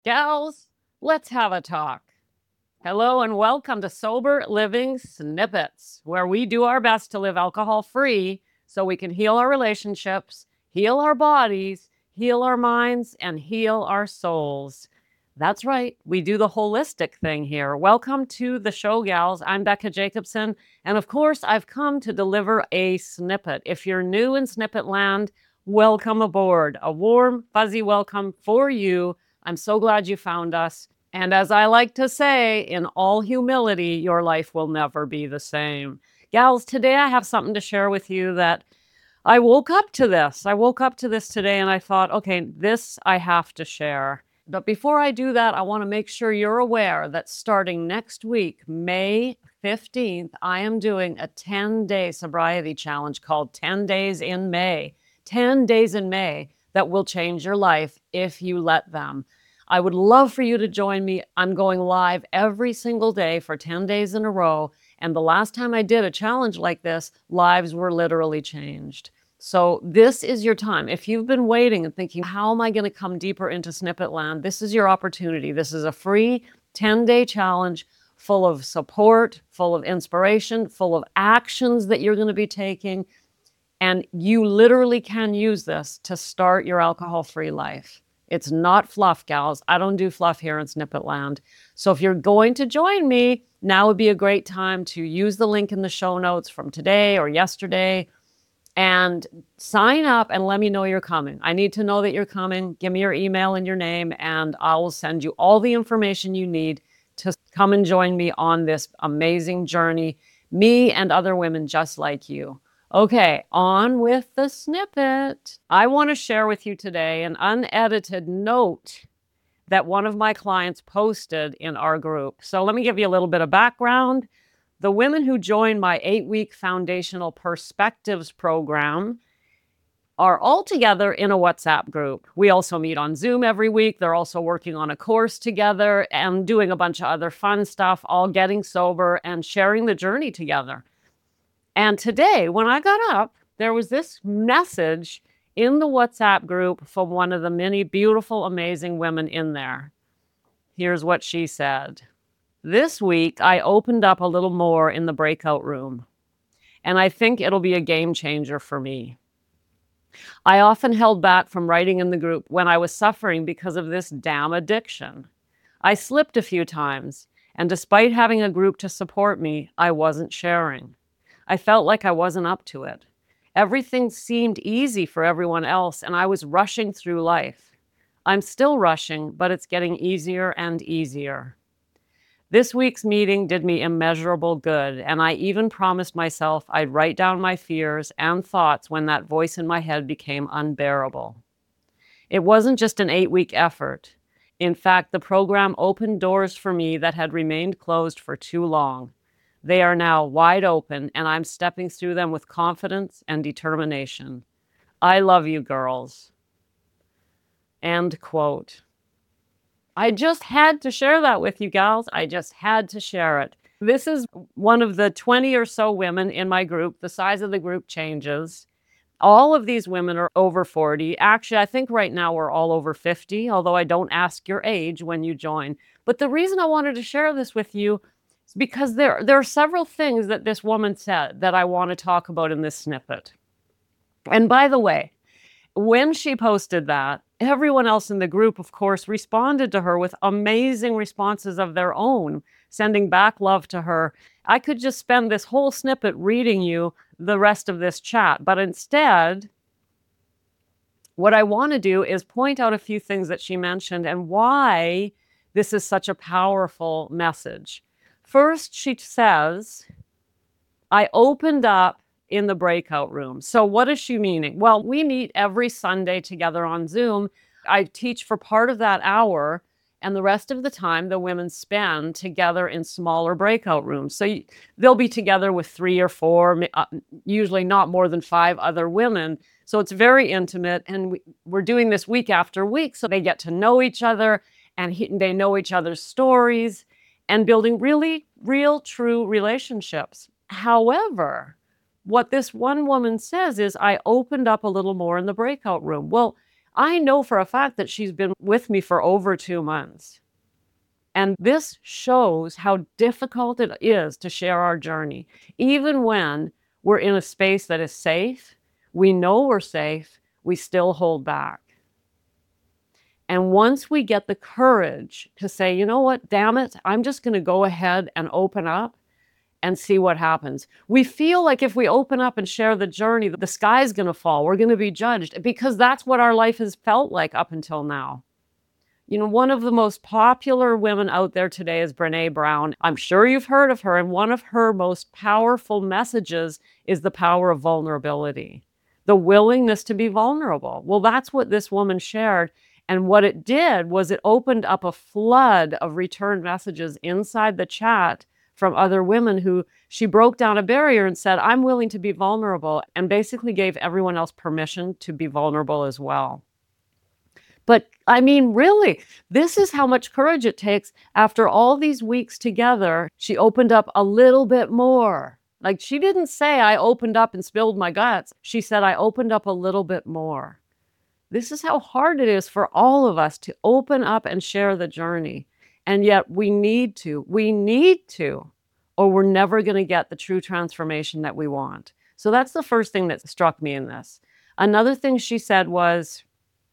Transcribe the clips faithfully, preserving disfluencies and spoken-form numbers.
Gals, let's have a talk. Hello and welcome to Sober Living Snippets, where we do our best to live alcohol free so we can heal our relationships, heal our bodies, heal our minds, and heal our souls. That's right, we do the holistic thing here. Welcome to the show, gals. I'm Becca Jacobson, and of course, I've come to deliver a snippet. If you're new in Snippet Land, welcome aboard. A warm, fuzzy welcome for you. I'm so glad you found us. And as I like to say, in all humility, your life will never be the same. Gals, today I have something to share with you that I woke up to this. I woke up to this today and I thought, okay, this I have to share. But before I do that, I want to make sure you're aware that starting next week, May fifteenth, I am doing a ten-day sobriety challenge called ten days in May. ten days in May that will change your life if you let them. I would love for you to join me. I'm going live every single day for ten days in a row. And the last time I did a challenge like this, lives were literally changed. So this is your time. If you've been waiting and thinking, how am I going to come deeper into Snippet Land? This is your opportunity. This is a free ten-day challenge full of support, full of inspiration, full of actions that you're going to be taking. And you literally can use this to start your alcohol-free life. It's not fluff, gals. I don't do fluff here in Snippet Land. So if you're going to join me, now would be a great time to use the link in the show notes from today or yesterday and sign up and let me know you're coming. I need to know that you're coming. Give me your email and your name, and I will send you all the information you need to come and join me on this amazing journey, me and other women just like you. Okay, on with the snippet. I want to share with you today an unedited note that one of my clients posted in our group. So let me give you a little bit of background. The women who joined my eight-week Foundational Perspectives program are all together in a WhatsApp group. We also meet on Zoom every week. They're also working on a course together and doing a bunch of other fun stuff, all getting sober and sharing the journey together. And today, when I got up, there was this message in the WhatsApp group from one of the many beautiful, amazing women in there. Here's what she said. This week, I opened up a little more in the breakout room, and I think it'll be a game changer for me. I often held back from writing in the group when I was suffering because of this damn addiction. I slipped a few times, and despite having a group to support me, I wasn't sharing. I felt like I wasn't up to it. Everything seemed easy for everyone else, and I was rushing through life. I'm still rushing, but it's getting easier and easier. This week's meeting did me immeasurable good, and I even promised myself I'd write down my fears and thoughts when that voice in my head became unbearable. It wasn't just an eight-week effort. In fact, the program opened doors for me that had remained closed for too long. They are now wide open, and I'm stepping through them with confidence and determination. I love you, girls. End quote. I just had to share that with you, gals. I just had to share it. This is one of the twenty or so women in my group. The size of the group changes. All of these women are over forty. Actually, I think right now we're all over fifty, although I don't ask your age when you join. But the reason I wanted to share this with you because there, there are several things that this woman said that I want to talk about in this snippet. And by the way, when she posted that, everyone else in the group, of course, responded to her with amazing responses of their own, sending back love to her. I could just spend this whole snippet reading you the rest of this chat, but instead, what I want to do is point out a few things that she mentioned and why this is such a powerful message. First, she says, I opened up in the breakout room. So what is she meaning? Well, we meet every Sunday together on Zoom. I teach for part of that hour, and the rest of the time the women spend together in smaller breakout rooms. So they'll be together with three or four, uh, usually not more than five other women. So it's very intimate, and we, we're doing this week after week, so they get to know each other, and he, they know each other's stories, and building really real, true relationships. However, what this one woman says is, I opened up a little more in the breakout room. Well, I know for a fact that she's been with me for over two months. And this shows how difficult it is to share our journey. Even when we're in a space that is safe, we know we're safe, we still hold back. And once we get the courage to say, you know what, damn it, I'm just going to go ahead and open up and see what happens. We feel like if we open up and share the journey, the sky's going to fall. We're going to be judged because that's what our life has felt like up until now. You know, one of the most popular women out there today is Brené Brown. I'm sure you've heard of her. And one of her most powerful messages is the power of vulnerability, the willingness to be vulnerable. Well, that's what this woman shared. And what it did was it opened up a flood of return messages inside the chat from other women who she broke down a barrier and said, I'm willing to be vulnerable, and basically gave everyone else permission to be vulnerable as well. But I mean, really, this is how much courage it takes. After all these weeks together, she opened up a little bit more. Like, she didn't say, I opened up and spilled my guts. She said, I opened up a little bit more. This is how hard it is for all of us to open up and share the journey. And yet we need to, we need to, or we're never going to get the true transformation that we want. So that's the first thing that struck me in this. Another thing she said was,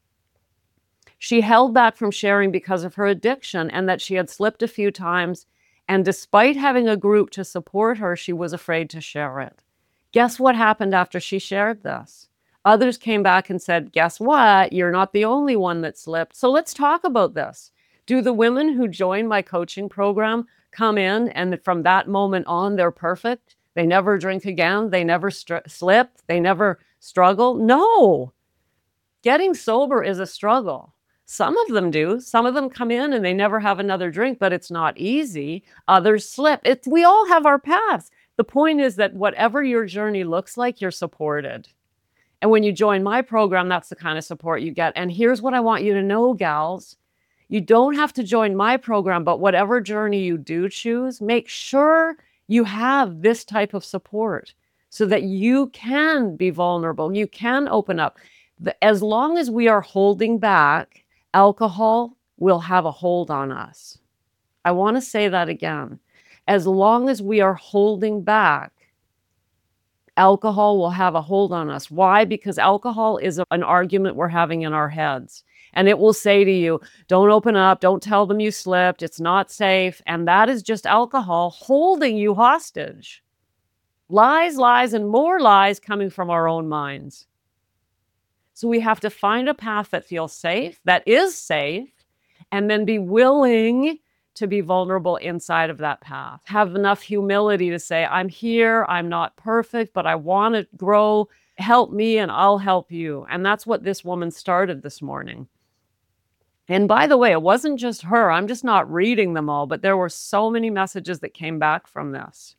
she held back from sharing because of her addiction and that she had slipped a few times. And despite having a group to support her, she was afraid to share it. Guess what happened after she shared this? Others came back and said, guess what? You're not the only one that slipped. So let's talk about this. Do the women who join my coaching program come in and from that moment on, they're perfect? They never drink again. They never str- slip. They never struggle. No. Getting sober is a struggle. Some of them do. Some of them come in and they never have another drink, but it's not easy. Others slip. It's, we all have our paths. The point is that whatever your journey looks like, you're supported. And when you join my program, that's the kind of support you get. And here's what I want you to know, gals. You don't have to join my program, but whatever journey you do choose, make sure you have this type of support so that you can be vulnerable. You can open up. As long as we are holding back, alcohol will have a hold on us. I want to say that again. As long as we are holding back, alcohol will have a hold on us. Why? Because alcohol is an argument we're having in our heads. And it will say to you, don't open up, don't tell them you slipped, it's not safe. And that is just alcohol holding you hostage. Lies, lies, and more lies coming from our own minds. So we have to find a path that feels safe, that is safe, and then be willing to be vulnerable inside of that path. Have enough humility to say, I'm here, I'm not perfect, but I want to grow. Help me and I'll help you. And that's what this woman started this morning. And by the way, it wasn't just her. I'm just not reading them all, but there were so many messages that came back from this.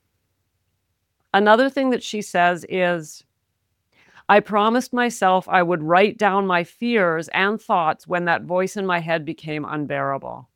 Another thing that she says is, I promised myself I would write down my fears and thoughts when that voice in my head became unbearable.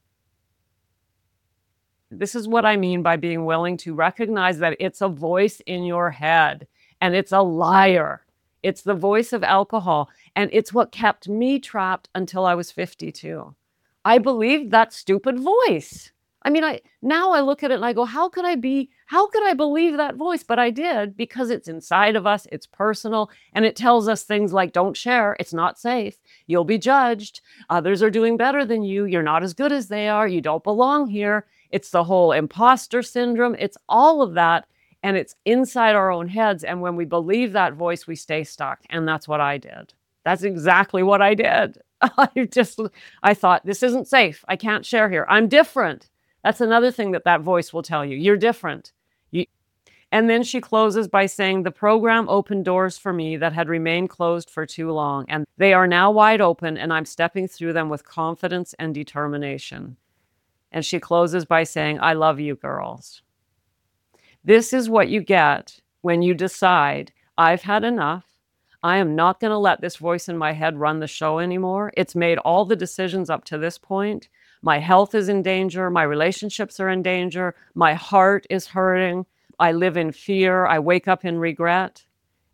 This is what I mean by being willing to recognize that it's a voice in your head and it's a liar. It's the voice of alcohol, and it's what kept me trapped until I was fifty-two. I believed that stupid voice. I mean, I now I look at it and I go, how could I be, how could I believe that voice? But I did, because it's inside of us, it's personal, and it tells us things like, don't share, it's not safe, you'll be judged, others are doing better than you, you're not as good as they are, you don't belong here. It's the whole imposter syndrome, it's all of that, and it's inside our own heads. And when we believe that voice, we stay stuck. And that's what I did. That's exactly what I did. I just, I thought, this isn't safe. I can't share here. I'm different. That's another thing that that voice will tell you. You're different. You... And then she closes by saying, the program opened doors for me that had remained closed for too long. And they are now wide open, and I'm stepping through them with confidence and determination. And she closes by saying, I love you, girls. This is what you get when you decide, I've had enough. I am not going to let this voice in my head run the show anymore. It's made all the decisions up to this point. My health is in danger. My relationships are in danger. My heart is hurting. I live in fear. I wake up in regret.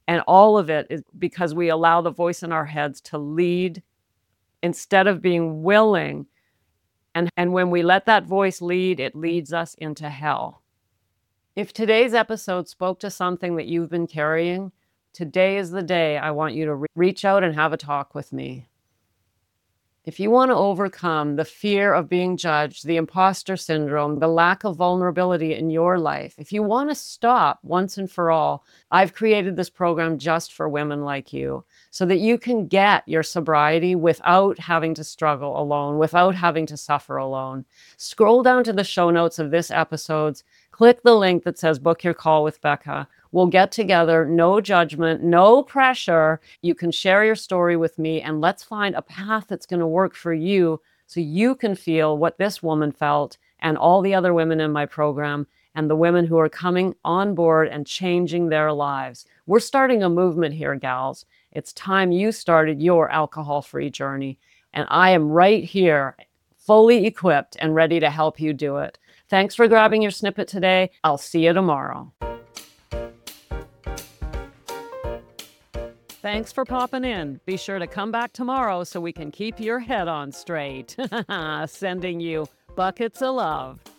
And all of it is because we allow the voice in our heads to lead instead of being willing. And, and when we let that voice lead, it leads us into hell. If today's episode spoke to something that you've been carrying, today is the day I want you to re- reach out and have a talk with me. If you want to overcome the fear of being judged, the imposter syndrome, the lack of vulnerability in your life, if you want to stop once and for all, I've created this program just for women like you so that you can get your sobriety without having to struggle alone, without having to suffer alone. Scroll down to the show notes of this episode, click the link that says book your call with Becca. We'll get together, no judgment, no pressure. You can share your story with me and let's find a path that's going to work for you so you can feel what this woman felt and all the other women in my program and the women who are coming on board and changing their lives. We're starting a movement here, gals. It's time you started your alcohol-free journey. And I am right here, fully equipped and ready to help you do it. Thanks for grabbing your snippet today. I'll see you tomorrow. Thanks for popping in. Be sure to come back tomorrow so we can keep your head on straight. Sending you buckets of love.